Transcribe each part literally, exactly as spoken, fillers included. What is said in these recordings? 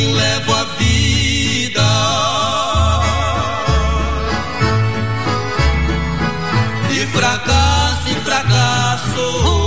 assim levo a vida. De fracasso em fracasso.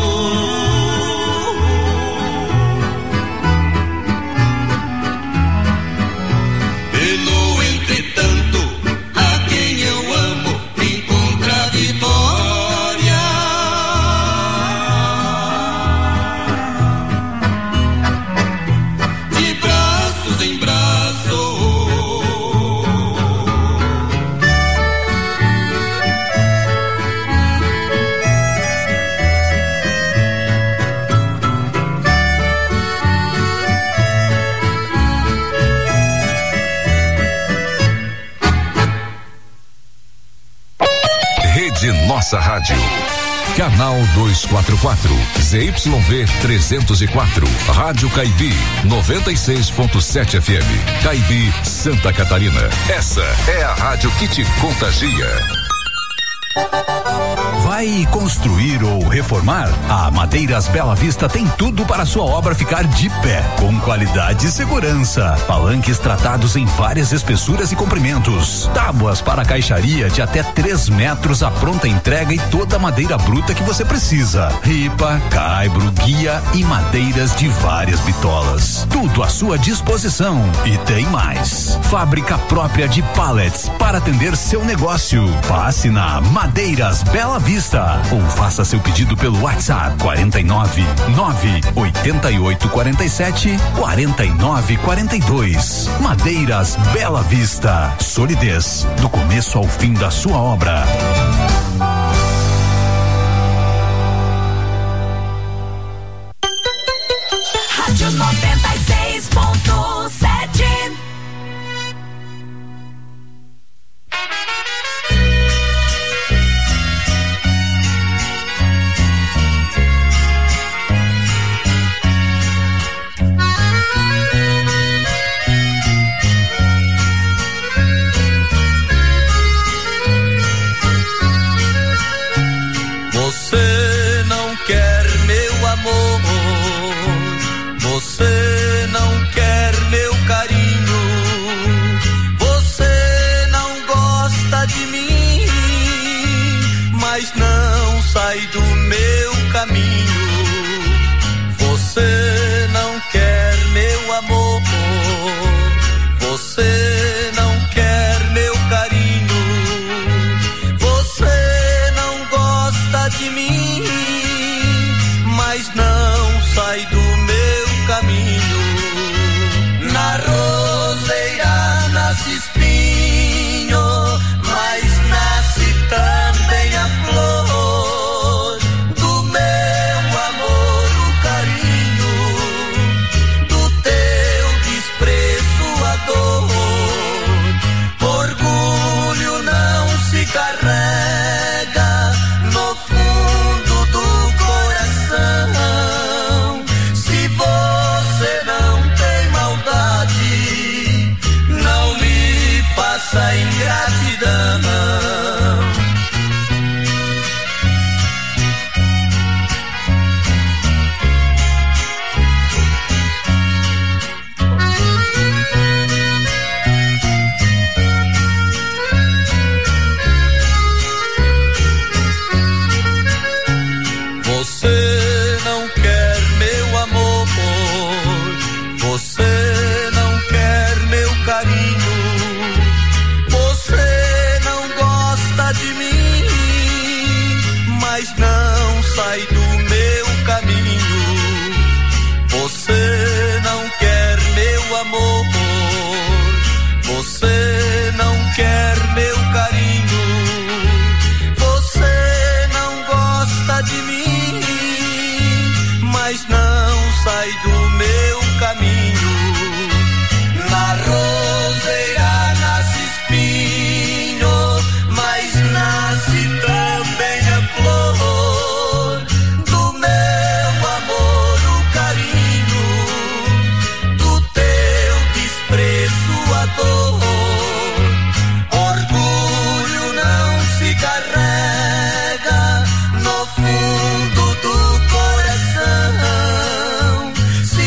De nossa rádio. Canal duzentos e quarenta e quatro, Z Y V trezentos e quatro, Rádio Caibi, noventa e seis ponto sete F M, Caibi, Santa Catarina. Essa é a rádio que te contagia. Vai construir ou reformar? A Madeiras Bela Vista tem tudo para sua obra ficar de pé, com qualidade e segurança. Palanques tratados em várias espessuras e comprimentos. Tábuas para caixaria de até três metros à pronta entrega e toda a madeira bruta que você precisa. Ripa, caibro, guia e madeiras de várias bitolas. Tudo à sua disposição. E tem mais. Fábrica própria de pallets para atender seu negócio. Passe na Madeiras Bela Vista ou faça seu pedido pelo WhatsApp quarenta e nove, nove oitenta e oito, quarenta e sete, quarenta e nove, quarenta e dois. Madeiras Bela Vista. Solidez do começo ao fim da sua obra. Rádio noventa e seis ponto sete. Você não quer meu amor, você não quer meu carinho, você não gosta de mim, mas não sai do meu caminho. Você não quer meu amor, você não quer meu carinho, você não gosta de mim, mas não sai do meu caminho. Na roseira nasce espinho, mas nasce também a flor do meu amor, o carinho, do teu desprezo, a dor. Orgulho não se carrega no fundo do coração. Se você não tem maldade, não me faça ingratidão. Você não quer meu amor, você não quer meu carinho, você não gosta de mim, mas não sai do meu caminho. Você não quer meu amor, você não quer meu carinho, você não gosta de mim, mas não sai do meu caminho. Na roseira nasce espinho, mas nasce também a flor do meu amor, o carinho, do teu desprezo, a dor. Orgulho não se carrega no fundo do coração.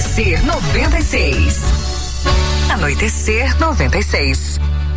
Anoitecer noventa e seis. Anoitecer noventa e seis.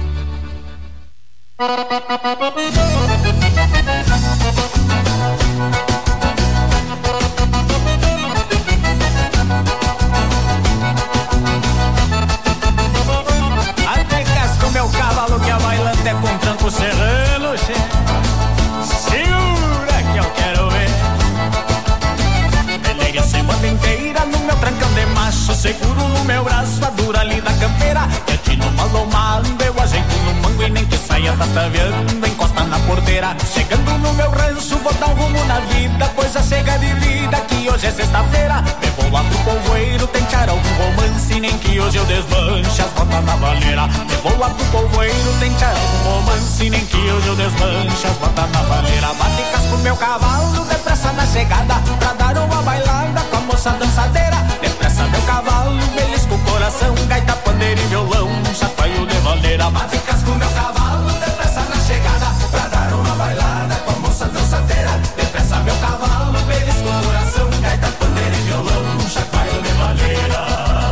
Até casco meu cavalo que a bailante é com tranco serrano, che. Segura que eu quero ver. Peguei a semana inteira no meu trancão de macho, seguro no meu braço a dura ali da campeira. Eu tiro uma lomada, eu ajeito no mango e nem que saia tá taveando, encosta na porteira. Chegando no meu rancho, vou dar um rumo na vida, coisa chega de vida que hoje é sexta-feira. Me vou lá pro polvoeiro, tentar algum romance, nem que hoje eu desmanche as botas na valeira. Me vou lá pro polvoeiro, tentar algum romance, nem que hoje eu desmanche as botas na valeira. Bate casco meu cavalo, depressa na chegada, pra dar uma bailada com a moça dançadeira. Depressa meu cavalo, belisco o coração, gaita, pandeiro e violão, chacoalho de valeira. Bate casco meu cavalo, depressa na chegada, pra dar uma bailada com a moça dançadeira. Depressa meu cavalo, belisco o coração, gaita, pandeiro e violão, chacoalho de valeira.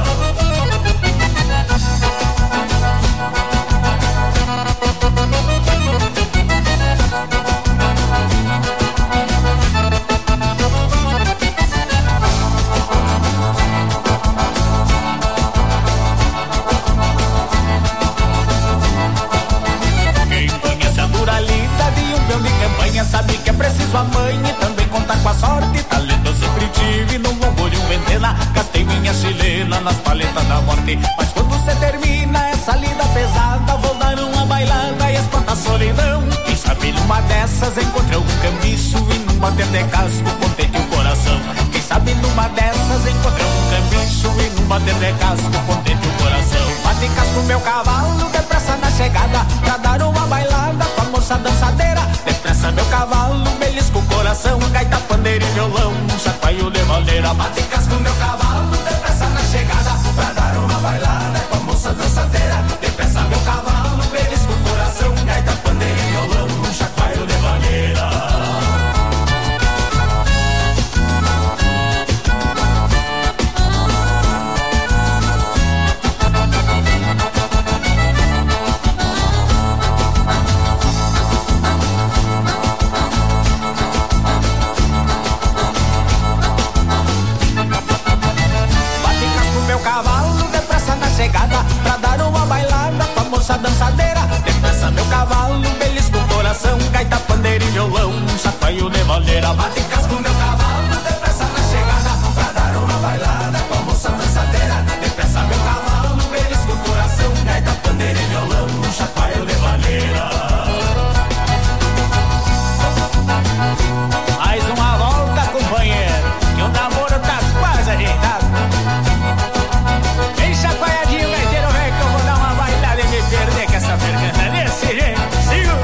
Sabe que é preciso a mãe e também contar com a sorte. Talento eu sempre tive no lombo de um ventena. Gastei minha chilena nas paletas da morte. Mas quando você termina essa lida pesada, vou dar uma bailada e espanta a solidão. Quem sabe numa dessas encontrei algum cambicho e num bater de casco contente o coração. Quem sabe numa dessas encontrei algum cambicho e num bater de casco contente o coração. Bate casco meu cavalo, depressa na chegada, pra dar uma bailada com a moça dançadeira. Depressa meu cavalo, belisco o coração, gaita, pandeiro e violão, chacoalho de valeira. Bate casco meu cavalo, depressa na chegada, pra dar uma bailada com a moça dançadeira. Depressa meu cavalo, belisco o coração, gaita, pandeiro e violão, chacoalho de valeira. Chegada, pra dar uma bailada com a moça dançadeira. Depressa meu cavalo, belisco o coração, gaita, pandeiro e violão, chacoalho de valeira. Bate casco meu cavalo, depressa na chegada, pra dar uma bailada com a moça dançadeira. Depressa meu cavalo, belisco o coração, gaita, pandeiro e violão, chacoalho de valeira. Mais uma volta, companheiro, que o namoro tá quase ajeitado. Vem chacoalhadinho, gaiteiro velho, que eu vou dar uma bailada e me perder com essa vergonha desse jeito. Sigo!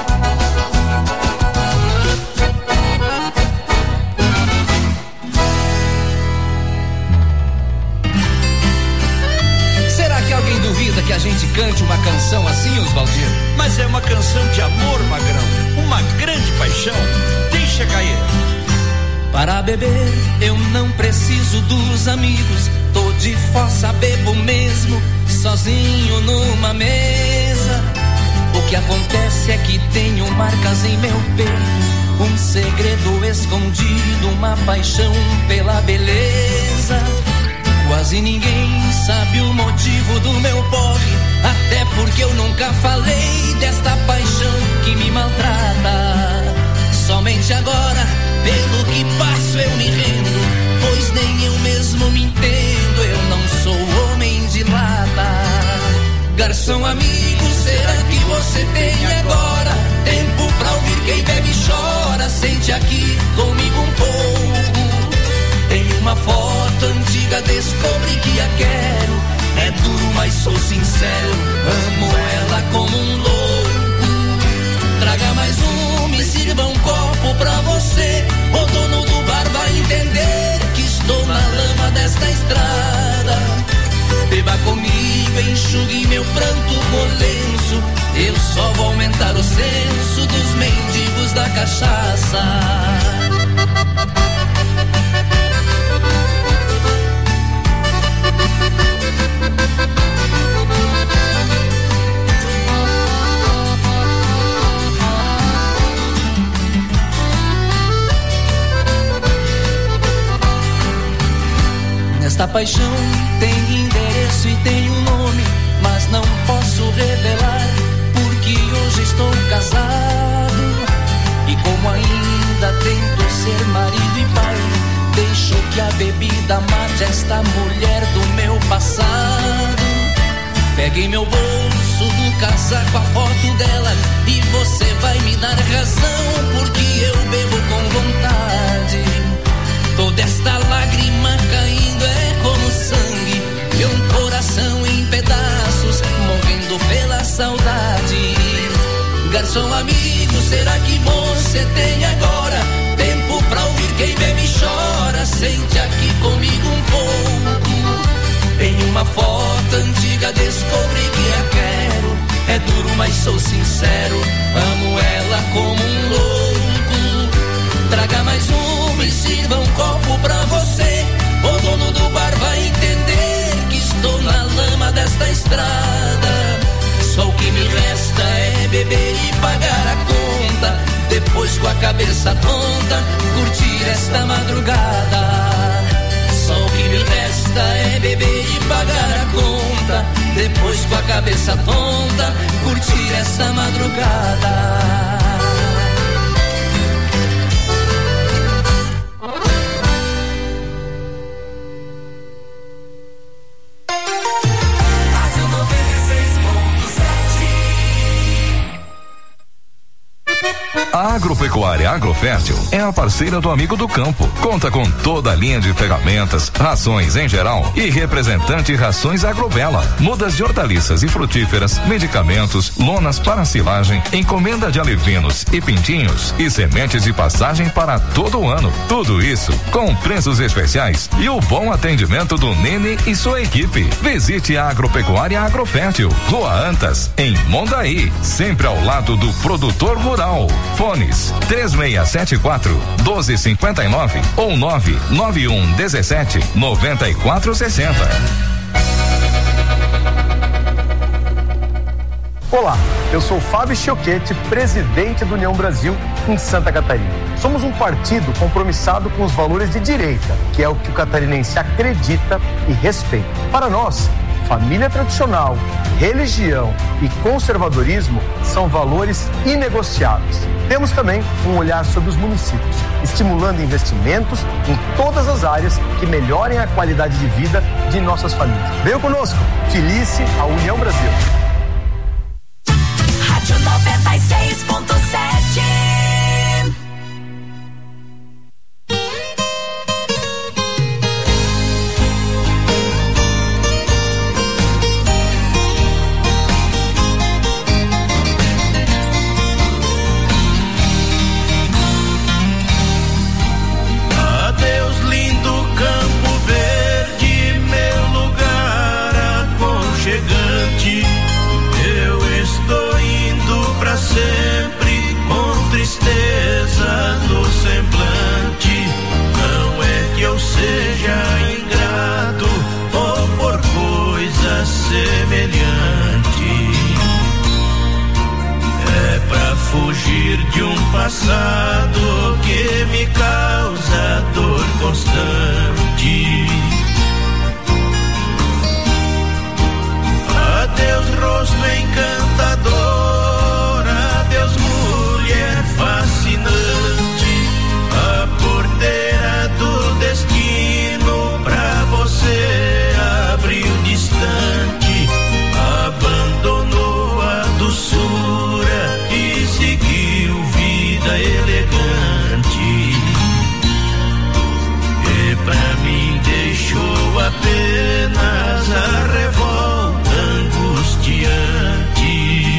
Será que alguém duvida que a gente cante uma canção assim, Osvaldir? Mas é uma canção de amor, Magrão, uma grande paixão. Deixa cair. Para beber eu não preciso dos amigos, tô de fossa, bebo mesmo, sozinho numa mesa. O que acontece é que tenho marcas em meu peito, um segredo escondido, uma paixão pela beleza. Quase ninguém sabe o motivo do meu porre, até porque eu nunca falei desta paixão que me maltrata. Somente agora, pelo que passo eu me rendo, pois nem eu mesmo me entendo, eu não sou homem de lata. Garçom amigo, será que você tem agora tempo pra ouvir quem bebe e chora? Sente aqui comigo um pouco. Em uma foto antiga descobri que a quero, é duro mas sou sincero, amo ela como um louco. Traga mais um, me sirva um copo pra você, o dono do bar vai entender que estou na lama desta estrada. Beba comigo, enxugue meu pranto com lenço, eu só vou aumentar o senso dos mendigos da cachaça. Esta paixão tem endereço e tem um nome, mas não posso revelar, porque hoje estou casado. E como ainda tento ser marido e pai, deixo que a bebida mate esta mulher do meu passado. Pegue em meu bolso do casaco a foto dela e você vai me dar razão, porque eu bebo com vontade. Toda esta lágrima caindo é como sangue de um coração em pedaços, morrendo pela saudade. Garçom amigo, será que você tem agora tempo pra ouvir quem bebe e chora? Sente aqui comigo um pouco. Em uma foto antiga descobri que a quero. É duro, mas sou sincero, amo ela como um louco. Traga mais uma e sirva um copo pra você. O dono do bar vai entender que estou na lama desta estrada. Só o que me resta é beber e pagar a conta. Depois com a cabeça tonta, curtir esta madrugada. Só o que me resta é beber e pagar a conta. Depois com a cabeça tonta, curtir esta madrugada. A Agropecuária Agrofértil é a parceira do amigo do campo. Conta com toda a linha de ferramentas, rações em geral e representante Rações Agrobela. Mudas de hortaliças e frutíferas, medicamentos, lonas para silagem, encomenda de alevinos e pintinhos e sementes de passagem para todo o ano. Tudo isso com preços especiais e o bom atendimento do Nene e sua equipe. Visite a Agropecuária Agrofértil, Rua Antas, em Mondaí, sempre ao lado do produtor rural. Fones três seis sete quatro, um dois cinco nove ou nove nove um um sete, nove quatro seis zero. Olá, eu sou Fábio Chioquete, presidente do União Brasil em Santa Catarina. Somos um partido compromissado com os valores de direita, que é o que o catarinense acredita e respeita. Para nós, família tradicional, religião e conservadorismo são valores inegociáveis. Temos também um olhar sobre os municípios, estimulando investimentos em todas as áreas que melhorem a qualidade de vida de nossas famílias. Venham conosco, filice a União Brasil. Rádio noventa e seis ponto sete. Sempre com tristeza no semblante. Não é que eu seja ingrato ou por coisa semelhante. É pra fugir de um passado que me causa dor constante. Adeus, rosto encantador. Fascinante, a porteira do destino pra você abriu distante, abandonou a doçura e seguiu vida elegante. E pra mim deixou apenas a revolta angustiante.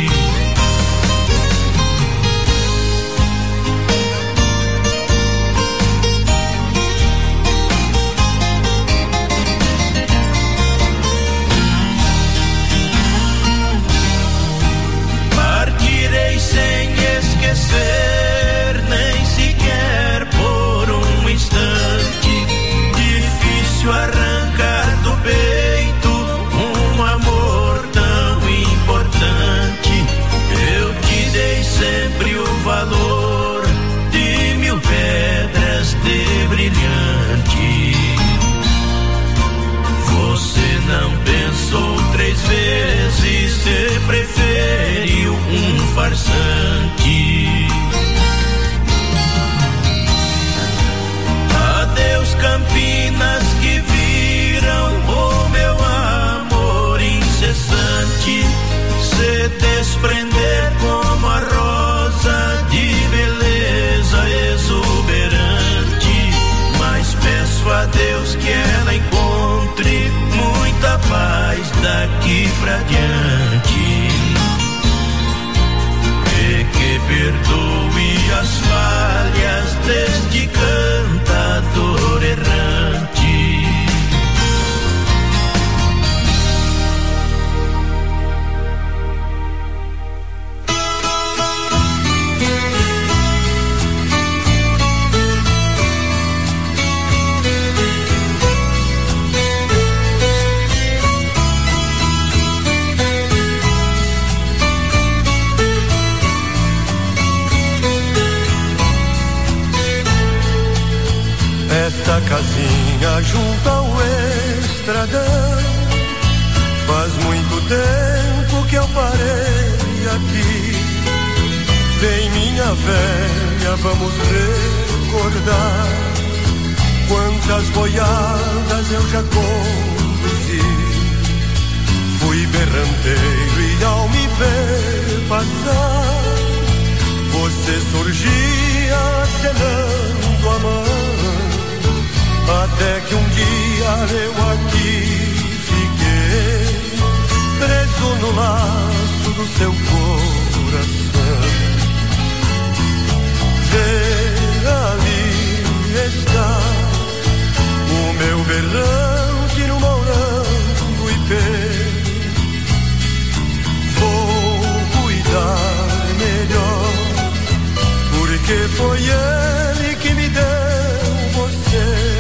Sem esquecer, nem sequer por um instante. Difícil arrancar do peito um amor tão importante. Eu te dei sempre o valor de mil pedras de brilhante. Deus que ela encontre muita paz daqui pra diante, e que perdoe as falhas deste cantador errante. Esta casinha junto ao estradão, faz muito tempo que eu parei aqui. Vem minha velha, vamos recordar quantas boiadas eu já conduzi. Fui berranteiro e ao me ver passar, você surgia acenando a mão. Até que um dia eu aqui fiquei preso no laço do seu coração. Vê, ali está o meu berrante no morango ipê. Vou cuidar melhor, porque foi ele que me deu você.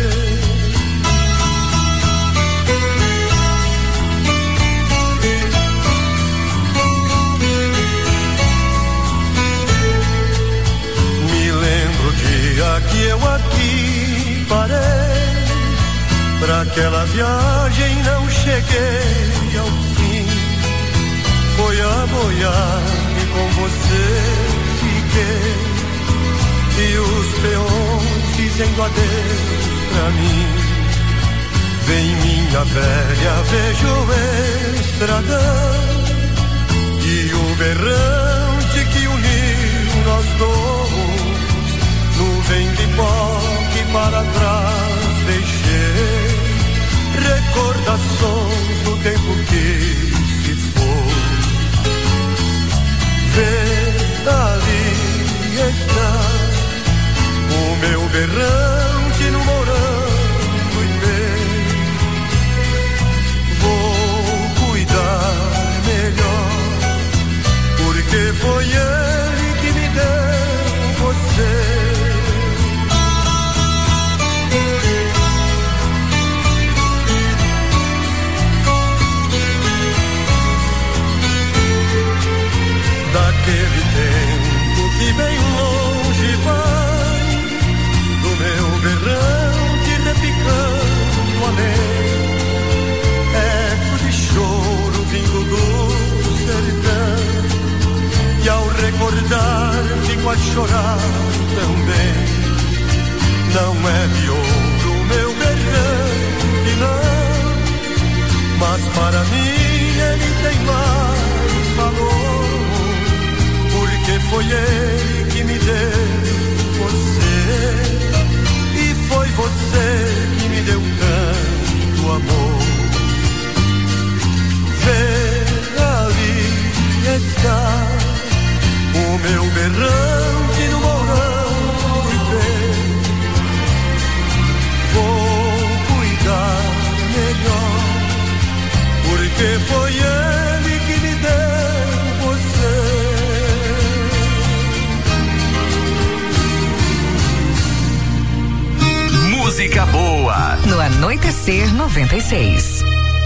Que eu aqui parei, pra aquela viagem não cheguei ao fim. Foi a boiar e com você fiquei, e os peões dizendo adeus pra mim. Vem minha velha, vejo o estradão e o berrante que uniu nós dois. Nuvem de pó que para trás deixei, recordações do tempo que se foi. Vê, ali está o meu berrante no morango ipê. Vou cuidar melhor, porque foi ele que me deu você. Daquele tempo que bem longe vai, do meu berrante repicando além, eco de choro vindo do sertão, e ao recordar fico a chorar também. Não é de ouro o meu berrante não, mas para mim ele tem mais valor, porque foi ele que me deu você, e foi você que me deu tanto amor. Vê, ali está o meu berrante no morango ipê. Vou cuidar melhor, porque foi ele que me deu você. Música boa no Anoitecer noventa e seis.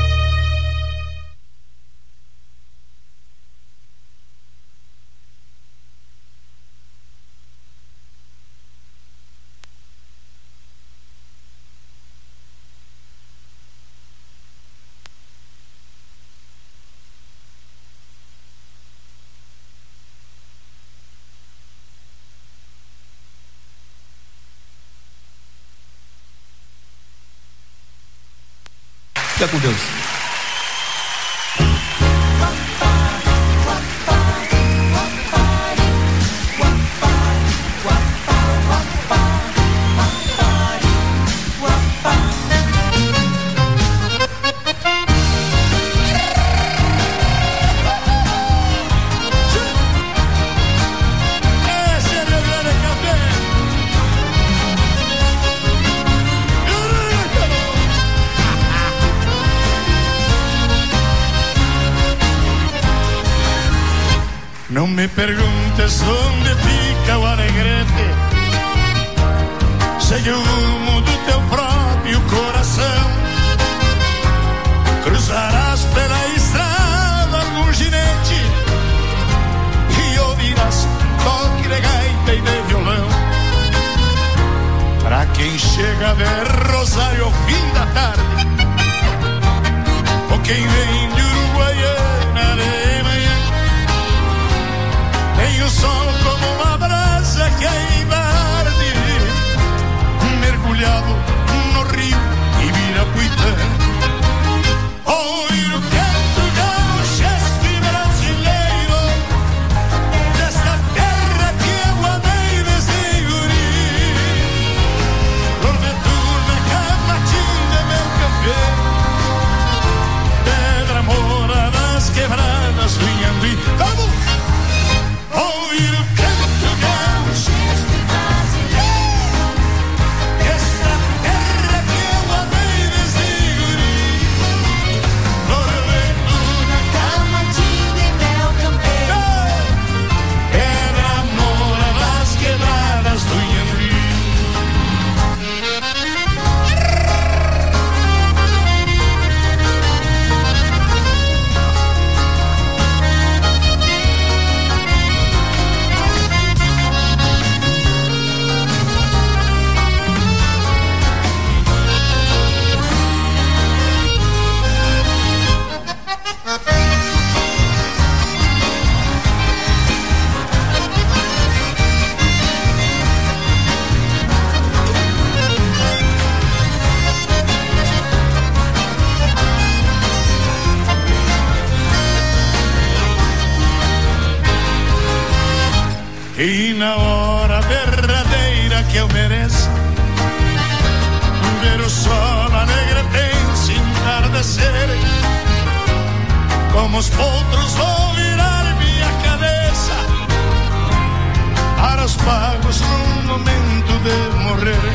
Fica com Deus. me perguntes onde fica o Alegrete, segue o rumo do teu próprio coração. Cruzarás pela estrada algum ginete e ouvirás toque de gaita e de violão. Pra quem chega de Rosário ao fim da tarde, ou quem vem de Uruguaiana de manhã, tem o sol como uma brasa que ainda arde, mergulhado no rio Ibirapuitã. Ouvir o canto gaúcho este brasileiro, desta terra que eu amei desde guri. Porventura, Camatinga, meu campeão, Pedra Moura das quebradas do Inhambi. Vamos! Ouvir o canto gaúcho este brasileiro, desta terra que eu amei desde guri. Porventura, Camatinga, meu campeão, Pedra Moura das quebradas do Inhambi. E na hora derradeira que eu mereço ver o sol anegretense entardecer, como os potros vou virar minha cabeça para os pagos no momento de morrer.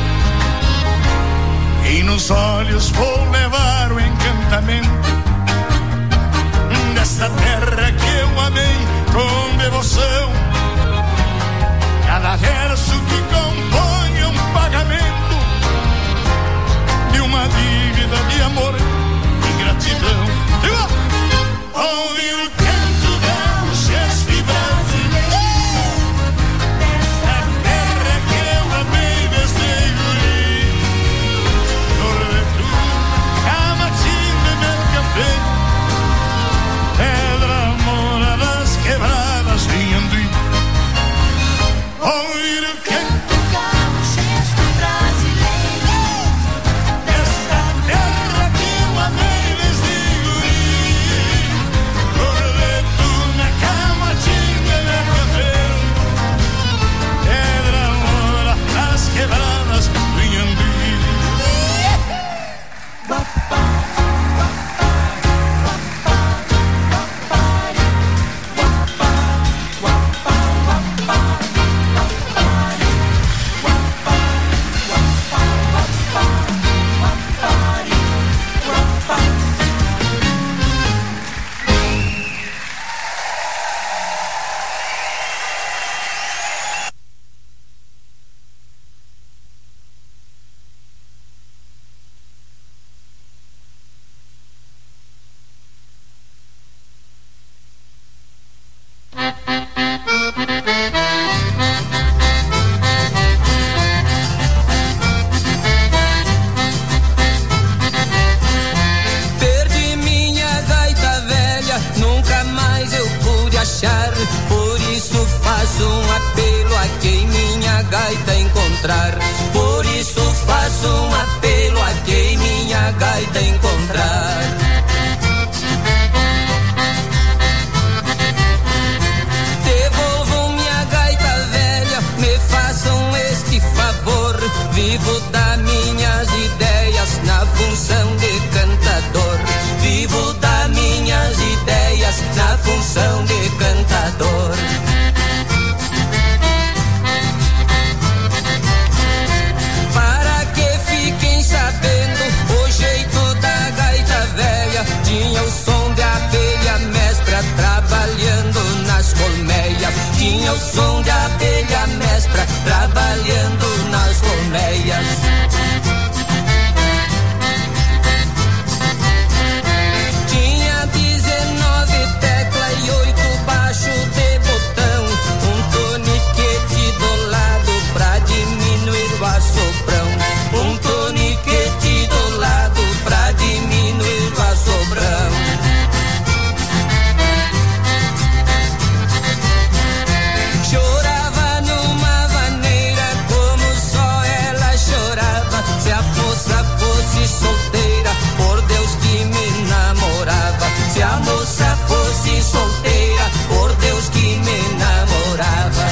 E nos olhos vou levar o encantamento desta terra que eu amei com devoção. Cada verso que compõe um pagamento de uma dívida de amor e gratidão. Ouvi o canto gaúcho este brasileiro, desta terra que eu amei desde guri. Porventura, Camatinga, meu campeão, Pedra Moura das quebradas do Inhambi. Ouvir o canto gaúcho este brasileiro, desta terra que eu amei desde guri. som de abelha mestra, trabalhando nas colmeias. Tinha dezenove teclas e oito baixos de botão, um toniquete do lado pra diminuir o assoprão, um toniquete do lado pra diminuir o assoprão. Chorava numa vaneira como só ela chorava. Se a moça fosse solteira, por Deus que me namorava. Se a moça fosse solteira, por Deus que me namorava.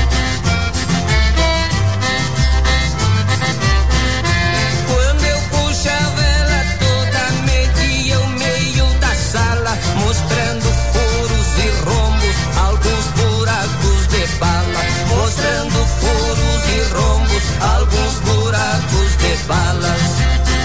Quando eu puxava ela toda, media o meio da sala, mostrando furos e rombos, alguns buracos de bala, mostrando furos e rombos, alguns buracos de balas.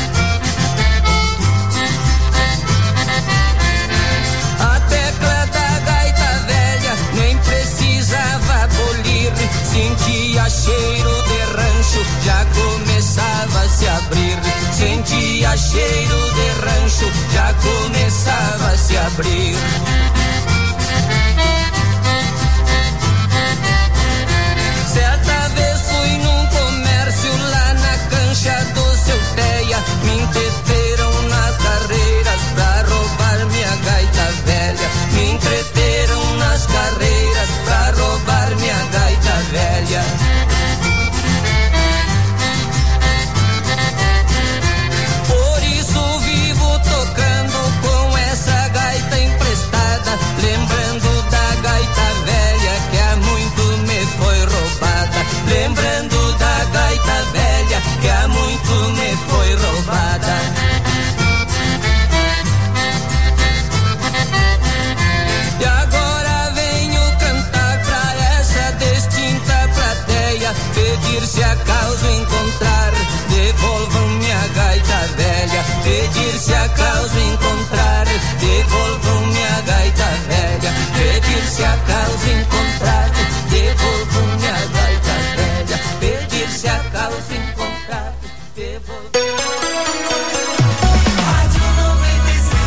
A tecla da gaita velha nem precisava abolir, sentia cheiro de rancho, já começava a se abrir. Sentia cheiro de rancho, já começava a se abrir. Certa vez fui num comércio lá na cancha do seu Teia, me entreteram nas carreiras pra roubar minha gaita velha. Me entreteram nas carreiras pra roubar minha gaita velha. Por isso vivo tocando com essa gaita emprestada, lembrando da gaita velha que há muito me foi roubada. Lembrando da gaita velha que há muito me foi roubada. E agora venho cantar pra essa distinta plateia, pedir se acaso encontrar, devolvam minha gaita velha. Pedir se acaso encontrar, devolvam minha gaita velha. Pedir se acaso encontrar, devolvam minha gaita velha. Pedir se acaso encontrar, devolvam. Rádio noventa e seis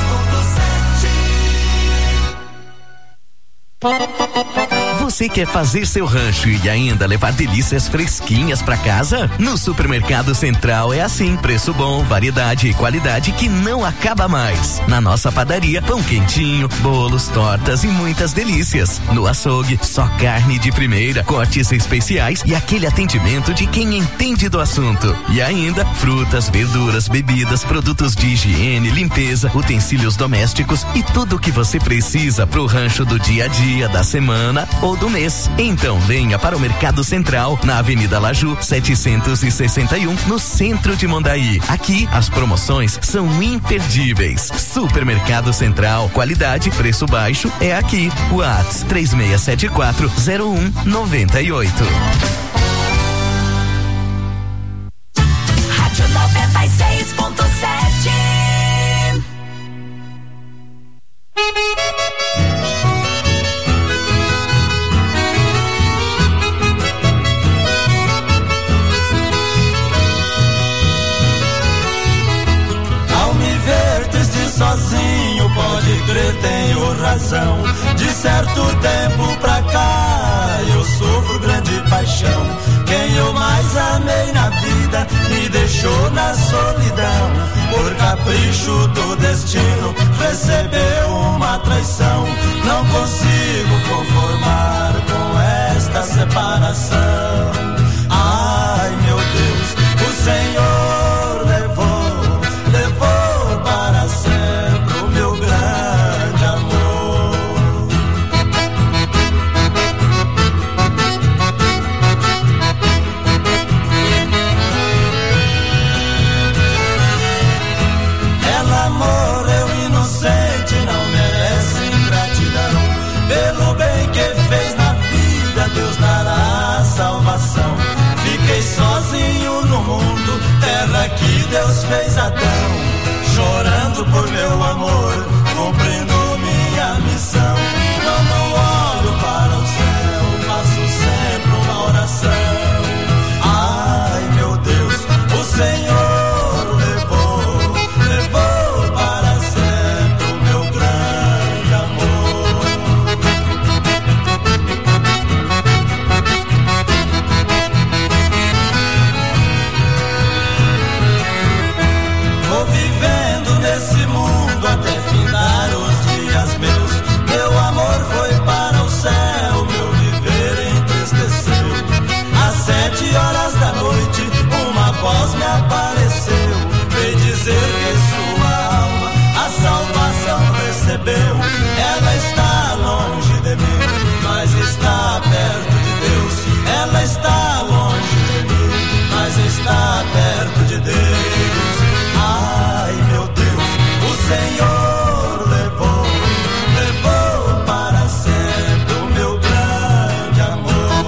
ponto sete. Você quer fazer seu rancho e ainda levar delícias fresquinhas pra casa? No Supermercado Central é assim, preço bom, variedade e qualidade que não acaba mais. Na nossa padaria, pão quentinho, bolos, tortas e muitas delícias. No açougue, só carne de primeira, cortes especiais e aquele atendimento de quem entende do assunto. E ainda, frutas, verduras, bebidas, produtos de higiene, limpeza, utensílios domésticos e tudo o que você precisa pro rancho do dia a dia, da semana ou do mês. Então venha para o Mercado Central, na Avenida Laju, setecentos e sessenta e um, no centro de Mondaí. Aqui as promoções são imperdíveis. Supermercado Central, qualidade, preço baixo, é aqui. WhatsApp três seis sete quatro zero um nove oito. Rádio noventa e seis ponto sete. Sozinho, pode crer, tenho razão. De certo tempo pra cá eu sofro grande paixão. Quem eu mais amei na vida me deixou na solidão. Por capricho do destino recebeu uma traição. Não consigo conformar com esta separação. Ai meu Deus, o Senhor levou, levou para sempre o meu grande amor. Ela morreu inocente, não merece ingratidão. Pelo bem que fez na vida, Deus dará salvação. Fiquei sozinho no mundo, terra que Deus fez Adão. Chorando por meu amor, cumprindo minha missão. Não, não olho para o céu, faço Vou vivendo nesse mundo até findar os dias meus. Meu amor foi para o céu, meu viver entristeceu. Às sete horas da noite, uma voz me apareceu. Veio dizer que sua alma a salvação recebeu. Ela está longe de mim, mas está perto de Deus. Ela está longe de mim, mas está perto de Deus. Ai, meu Deus, o Senhor levou, levou para sempre o meu grande amor.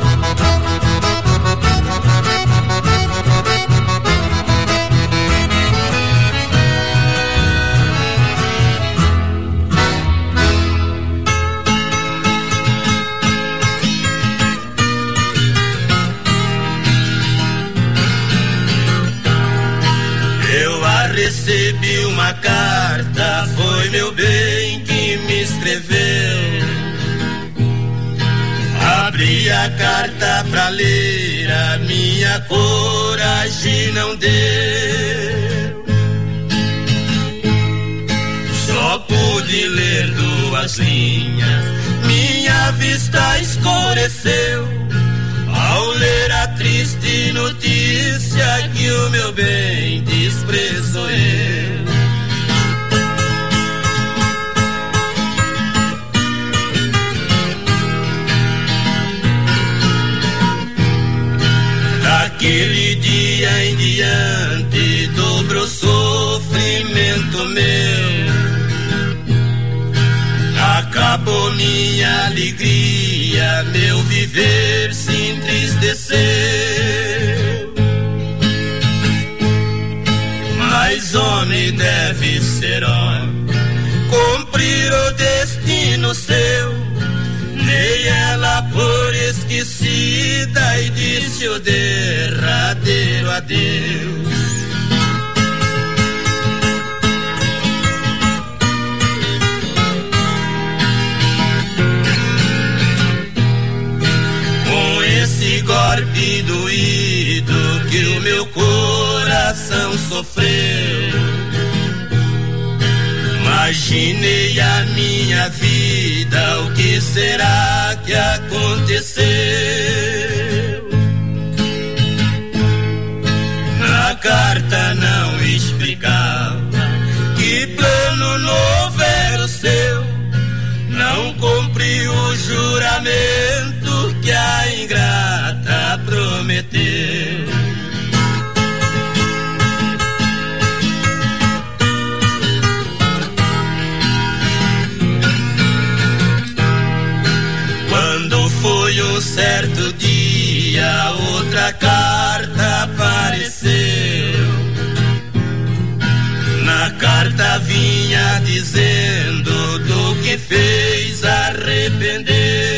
Recebi uma carta, foi meu bem que me escreveu. Abri a carta pra ler, a minha coragem não deu. Só pude ler duas linhas, minha vista escureceu. Ao ler a triste notícia que o meu bem desprezou eu. Daquele dia em diante dobrou sofrimento meu. Acabou minha alegria, meu viver se entristeceu. Mas homem deve ser homem, cumprir o destino seu. Dei ela por esquecida e disse o derradeiro adeus. Golpe doído que o meu coração sofreu. Imaginei a minha vida, o que será que aconteceu? Na carta não explicava que plano novo era o seu. Não cumpriu o juramento que a ingrata prometeu. Quando foi um certo dia, outra carta apareceu. Na carta vinha dizendo do que fez arrependeu.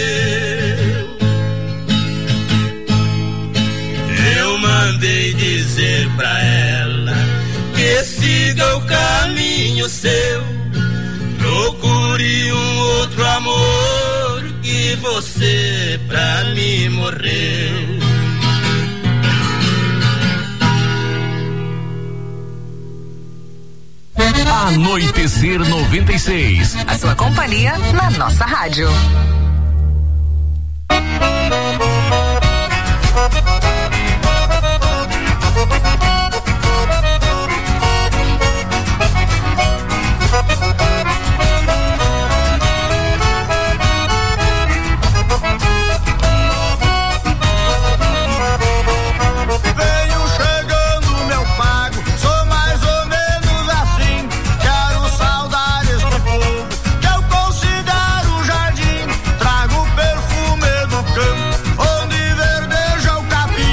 Eu mandei dizer pra ela que siga o caminho seu. Procure um outro amor, que você pra mim morreu. Anoitecer noventa e seis. A sua companhia na nossa rádio. Trago perfume do campo, onde verdeja o capim.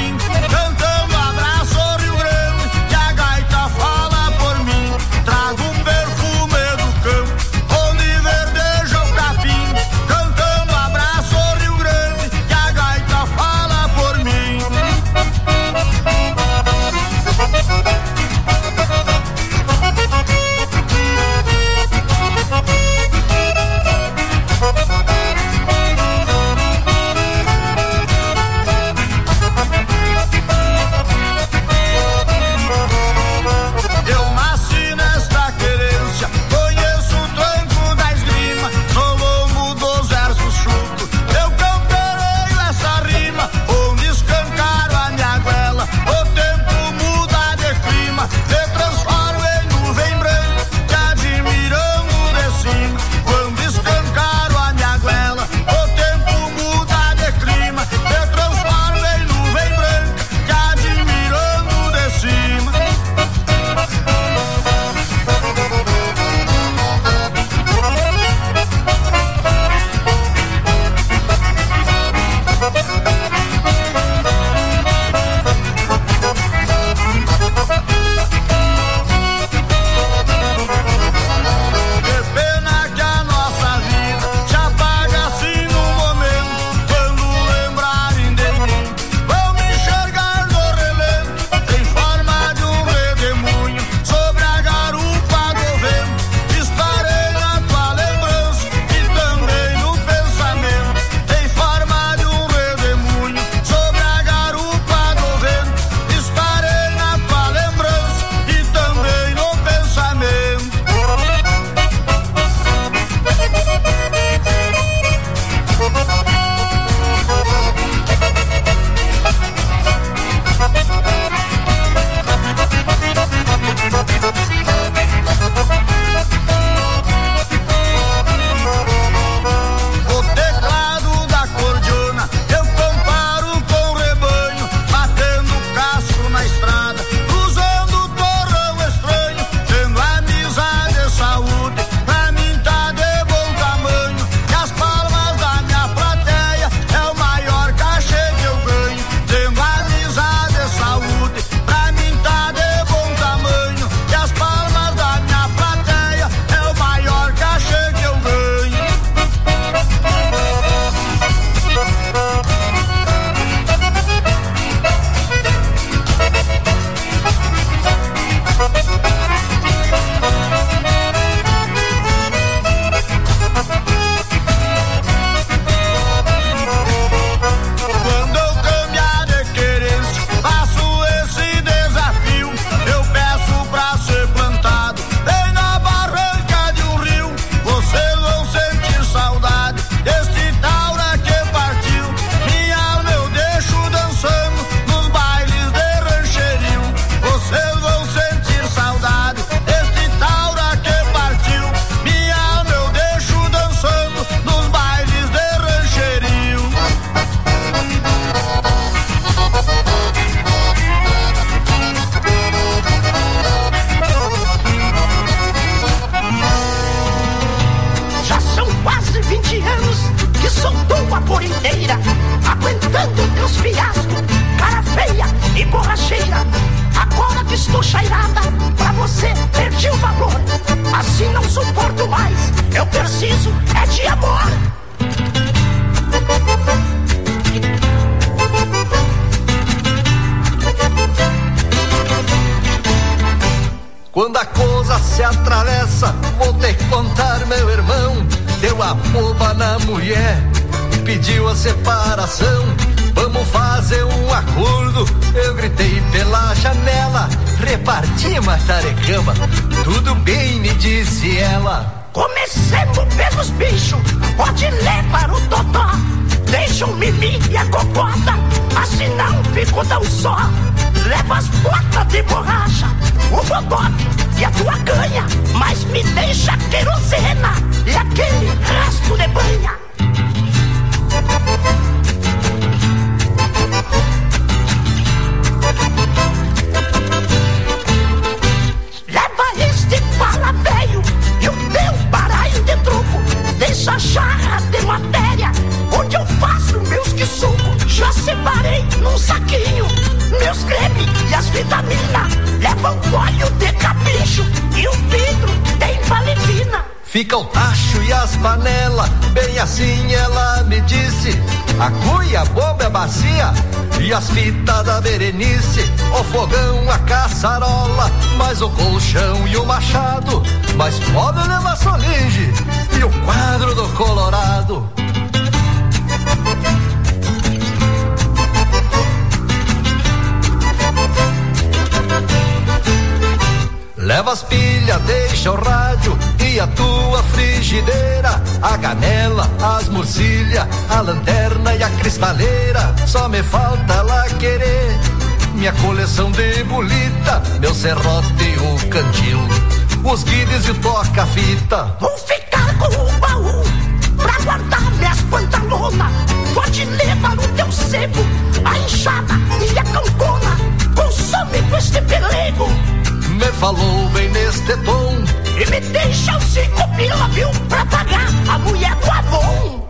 Quando a coisa se atravessa, vou ter que contar, meu irmão. Deu a boba na mulher e pediu a separação. Vamos fazer um acordo, eu gritei pela janela. Reparti matarecama, tudo bem, me disse ela. Comecemos pelos bichos, pode levar o totó. Deixa o mimi e a cocota, assim não fico tão só. Leva as botas de borracha, o bodoque e a tua canha, mas me deixa querosena e aquele resto de banha. Leva este bala velho e o teu baralho de truco. Deixa a jarra de matéria onde eu faço meus que suco. Já separei num saquinho meus creme e as vitaminas. Leva o óleo de capricho e o vidro tem valevina. Fica o tacho e as panelas, bem assim ela me disse. A cuia, a bomba, a bacia e as fitas da Berenice. O fogão, a caçarola, mais o colchão e o machado. Mas pode levar Solinge e o quadro do Colorado. Leva as pilhas, deixa o rádio e a tua frigideira. A canela, as murcilhas, a lanterna e a cristaleira. Só me falta lá querer minha coleção de bolita, meu serrote e o cantil, os guides e o toca-fita. Vou ficar com o baú pra guardar minhas pantalonas. Pode levar o teu sebo, a enxada e a campona. Consome com este pelego. Me falou bem neste tom e me deixa os cinco pila, viu? Pra pagar a mulher do Avon.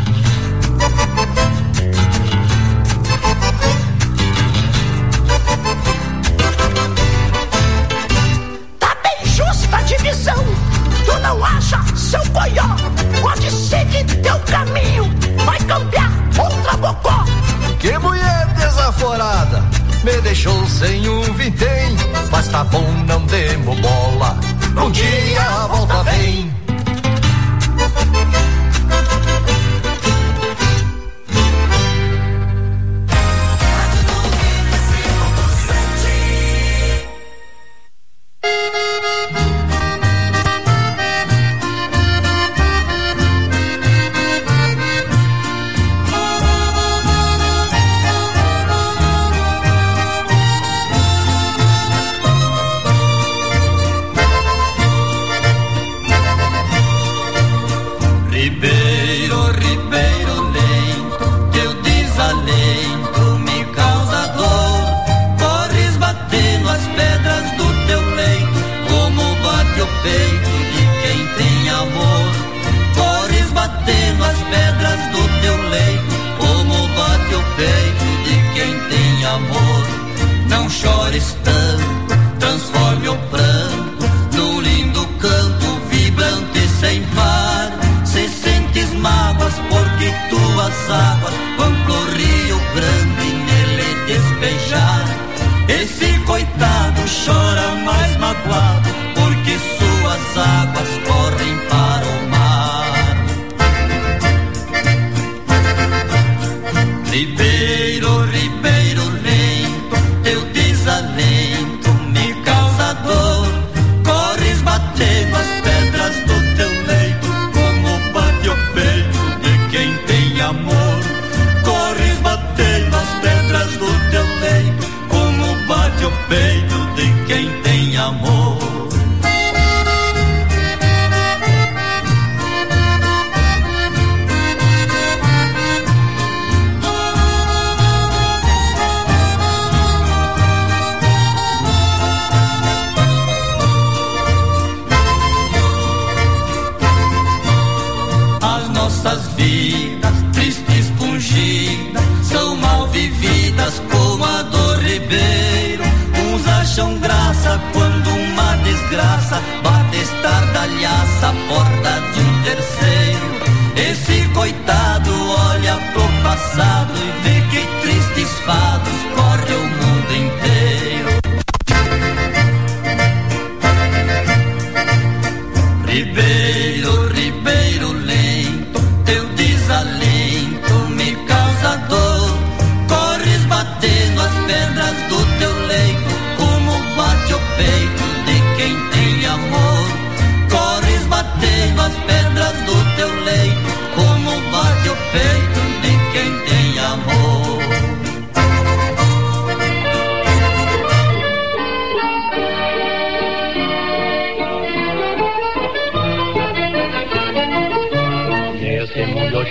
Tá bem justa a divisão, tu não acha, seu coió? Pode seguir teu caminho, vai cambiar outra bocó. Que mulher desaforada, me deixou sem um vintém. Mas tá bom, não demo bola, um dia a volta vem.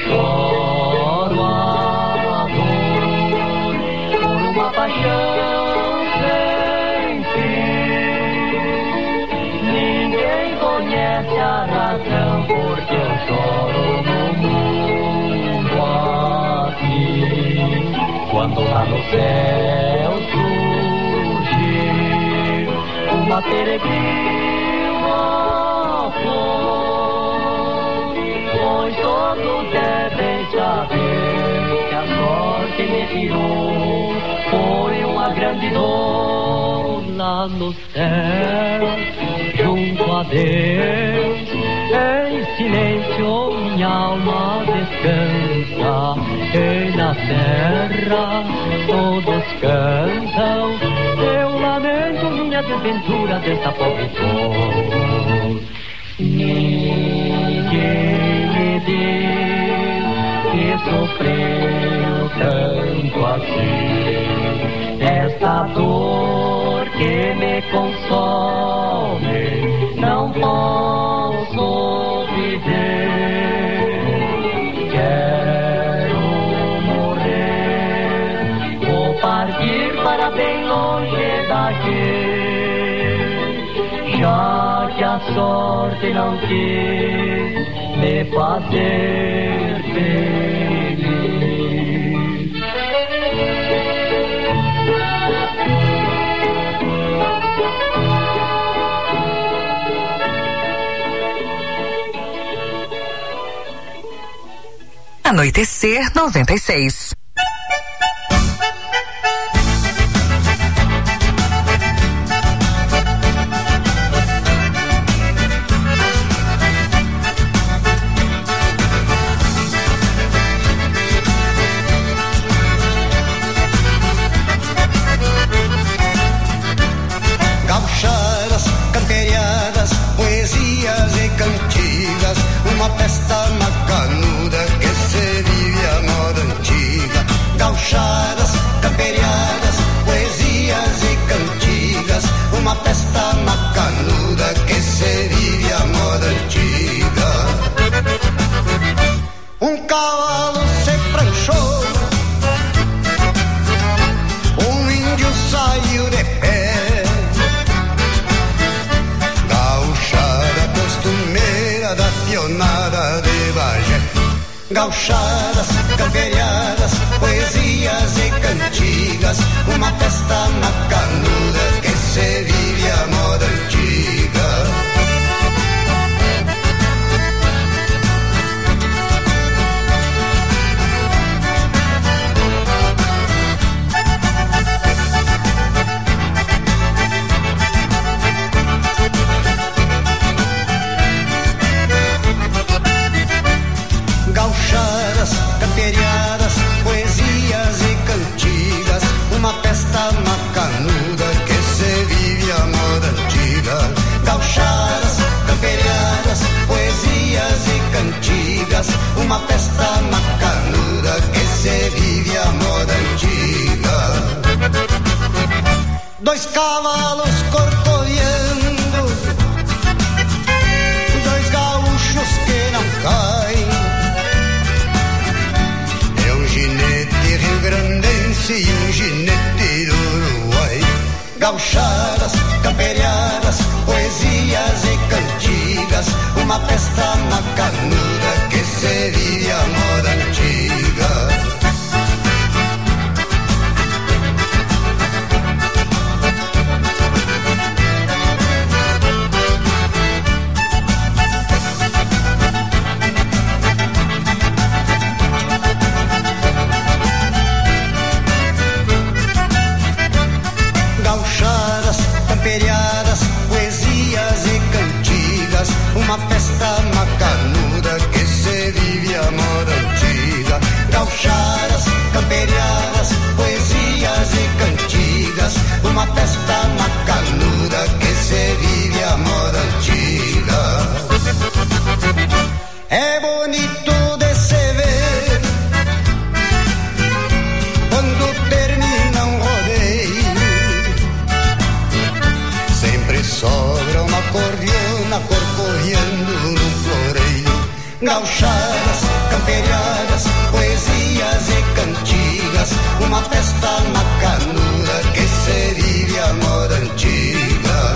choro a dor por uma paixão sem fim. Ninguém conhece a razão porque eu choro no mundo aqui. Quando lá no céu surge uma peregrina flor, pois todos devem saber que a sorte me tirou foi uma grande dor lá no céu, junto a Deus, em silêncio minha alma descansa, e na terra todos cantam, eu lamento minha desventura dessa pobre flor. Ninguém me diz que sofreu tanto assim, esta dor que me consome, não posso viver. Quero morrer, vou partir para bem longe daqui, já que a sorte não quis me fazer feliz. Anoitecer noventa e seis. Gauchadas, camperiadas, poesias e cantigas, uma festa macanuda que se vive a moda antiga. Gauchadas, camperiadas, poesias e cantigas, uma festa macanuda que se vive a moda antiga. Um cavalo se pranchou, um índio saiu de pé, gauchada costumeira da pionada de Bagé. Gauchadas, camperiadas, poesias e cantigas, uma festa macanuda que se vive a moda antiga. Gauchadas, camperiadas, poesias e cantigas, uma festa macanuda que se vive a moda antiga. Gauchadas, camperiadas, poesias e cantigas, uma festa macanuda que se vive a moda antiga. Dois cavalos corcoviando, dois gaúchos que não caem, ginete rio-grandense e um ginete do Uruguai. Gauchadas, camperiadas, poesias e cantigas, uma festa macanuda que se vive a moda antiga. Gauchadas, camperiadas, poesias e cantigas, uma festa macanuda que se vive a moda antiga. Gauchadas, camperiadas, poesias e cantigas, uma festa macanuda que se vive a moda antiga. É bonito de se ver quando termina um rodeio, sempre sobra uma cordiona corcoviando no floreio. Gauchadas, farveriadas, poesias e cantigas, uma festa na canura que se vive a moda antiga.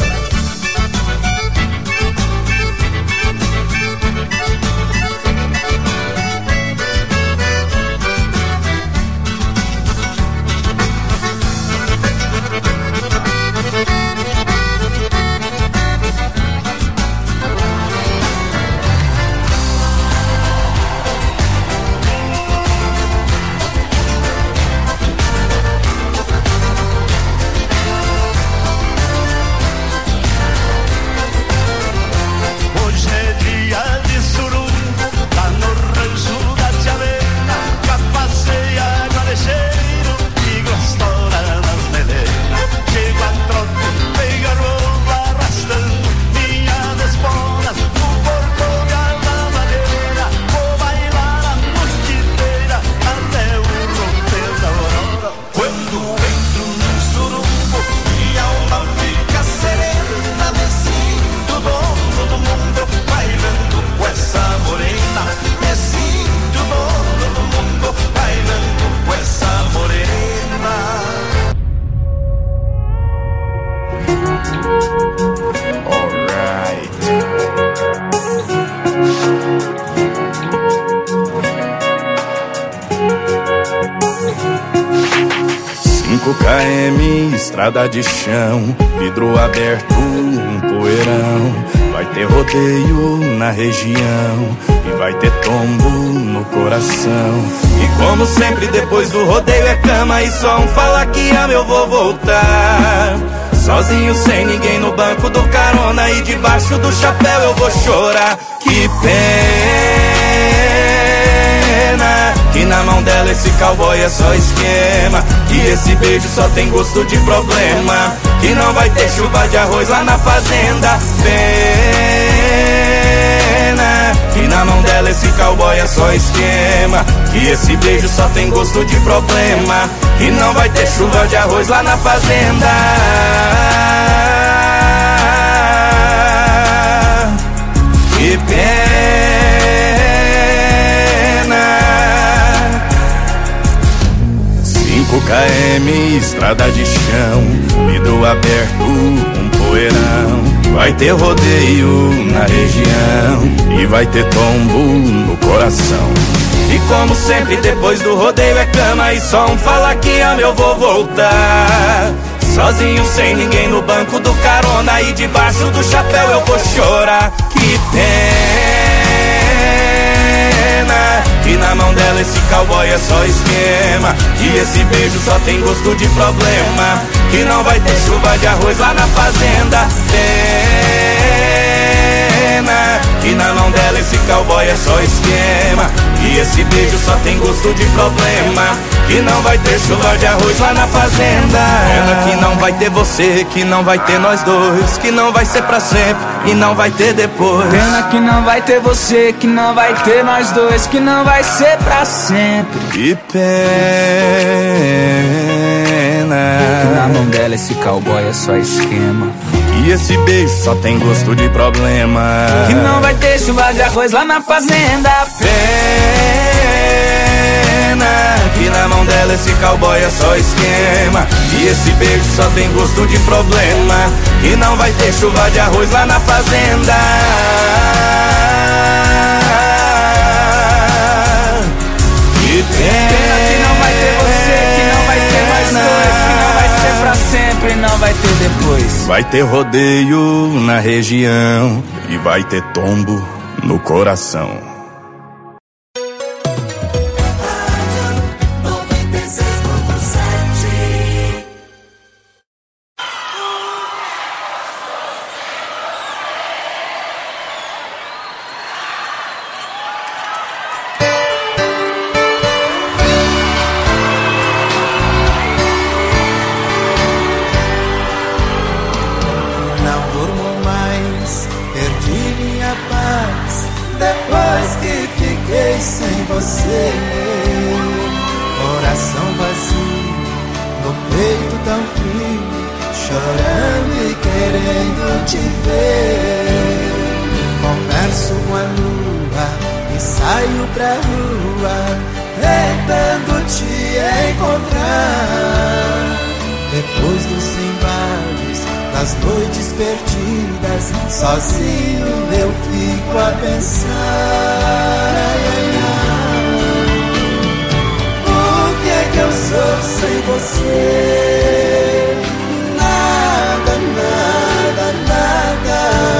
cinco quilômetros, estrada de chão, vidro aberto, um poeirão. Vai ter rodeio na região e vai ter tombo no coração. E como sempre depois do rodeio é cama e só um fala que ama, eu vou voltar. Sozinho sem ninguém no banco do carona e debaixo do chapéu eu vou chorar. Que pena que na mão dela esse cowboy é só esquema, que esse beijo só tem gosto de problema, que não vai ter chuva de arroz lá na fazenda. Pena que na mão dela esse cowboy é só esquema, que esse beijo só tem gosto de problema, que não vai ter chuva de arroz lá na fazenda. Que pena. Cinco quilômetros, estrada de chão, vidro aberto, um poeirão. Vai ter rodeio na região e vai ter tombo no coração. E como sempre depois do rodeio é cama e só um fala que ama, eu vou voltar. Sozinho sem ninguém no banco do carona e debaixo do chapéu eu vou chorar. Que pena que na mão dela esse cowboy é só esquema, que esse beijo só tem gosto de problema, que não vai ter chuva de arroz lá na fazenda. Pena que na mão dela esse cowboy é só esquema, que esse beijo só tem gosto de problema, que não vai ter chuva de arroz lá na fazenda. Pena que não vai ter você, que não vai ter nós dois, que não vai ser pra sempre e não vai ter depois. Pena que não vai ter você, que não vai ter nós dois, que não vai ser pra sempre. Que pena que na mão dela esse cowboy é só esquema, e esse beijo só tem gosto de problema, que não vai ter chuva de arroz lá na fazenda. Pena que na mão dela esse cowboy é só esquema, e esse beijo só tem gosto de problema, que não vai ter chuva de arroz lá na fazenda. Que pena que não vai ter você, que não vai ter nós dois, que não vai ser pra sempre e não vai ter depois. Vai ter rodeio na região e vai ter tombo no coração. Coração vazio, no peito tão frio, chorando e querendo te ver. Converso com a lua e saio pra rua, encontrar. Depois dos embalos, das noites perdidas, sozinho eu fico a pensar. Ai, ai, ai. O que é que eu sou sem você?